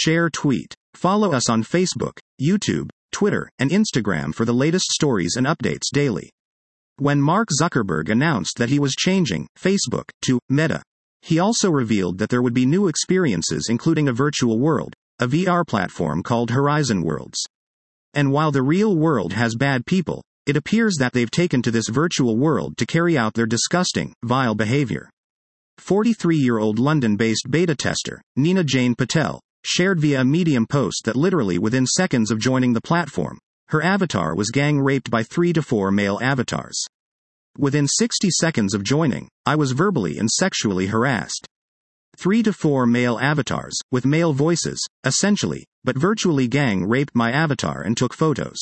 share, tweet. Follow us on Facebook, YouTube, Twitter, and Instagram for the latest stories and updates daily. When Mark Zuckerberg announced that he was changing Facebook to Meta, he also revealed that there would be new experiences, including a virtual world, a VR platform called Horizon Worlds. And while the real world has bad people, it appears that they've taken to this virtual world to carry out their disgusting, vile behavior. 43-year-old London-based beta tester, Nina Jane Patel, shared via a Medium post that literally within seconds of joining the platform, her avatar was gang raped by 3 to 4 male avatars. Within 60 seconds of joining, I was verbally and sexually harassed. 3 to 4 male avatars, with male voices, essentially, but virtually gang raped my avatar and took photos.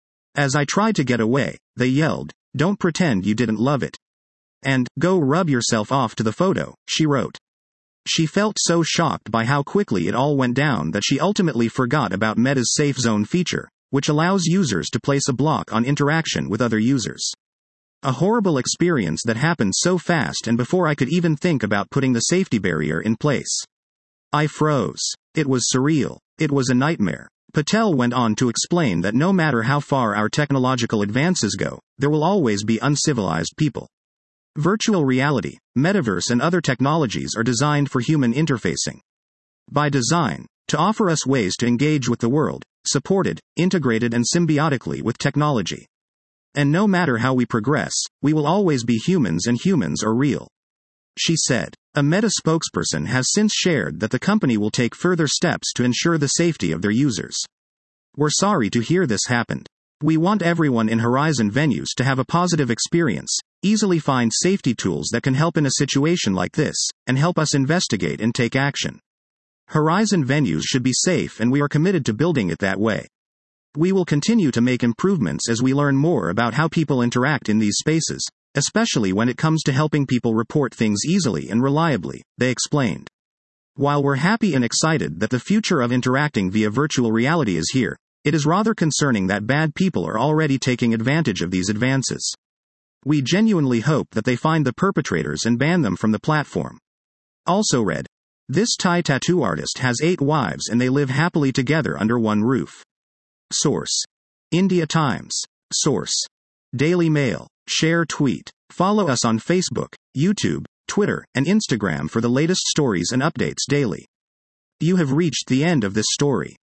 As I tried to get away, they yelled, "Don't pretend you didn't love it. And, go rub yourself off to the photo," she wrote. She felt so shocked by how quickly it all went down that she ultimately forgot about Meta's Safe Zone feature, which allows users to place a block on interaction with other users. A horrible experience that happened so fast and before I could even think about putting the safety barrier in place. I froze. It was surreal. It was a nightmare. Patel went on to explain that no matter how far our technological advances go, there will always be uncivilized people. Virtual reality, metaverse, and other technologies are designed for human interfacing. By design, to offer us ways to engage with the world, supported, integrated, and symbiotically with technology. And no matter how we progress, we will always be humans, and humans are real. She said. A Meta spokesperson has since shared that the company will take further steps to ensure the safety of their users. We're sorry to hear this happened. We want everyone in Horizon venues to have a positive experience, easily find safety tools that can help in a situation like this, and help us investigate and take action. Horizon venues should be safe, and we are committed to building it that way. We will continue to make improvements as we learn more about how people interact in these spaces, especially when it comes to helping people report things easily and reliably, they explained. While we're happy and excited that the future of interacting via virtual reality is here, it is rather concerning that bad people are already taking advantage of these advances. We genuinely hope that they find the perpetrators and ban them from the platform. Also read. This Thai tattoo artist has 8 wives and they live happily together under one roof. Source. India Times. Source. Daily Mail. Share, tweet. Follow us on Facebook, YouTube, Twitter, and Instagram for the latest stories and updates daily. You have reached the end of this story.